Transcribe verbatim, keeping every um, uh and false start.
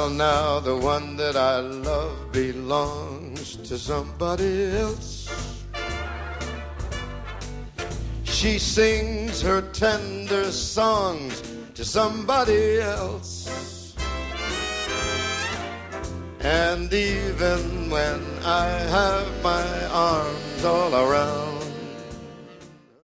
now the one that I love belongs to somebody else. She sings her tender songs to somebody else. And even when I have my arms all around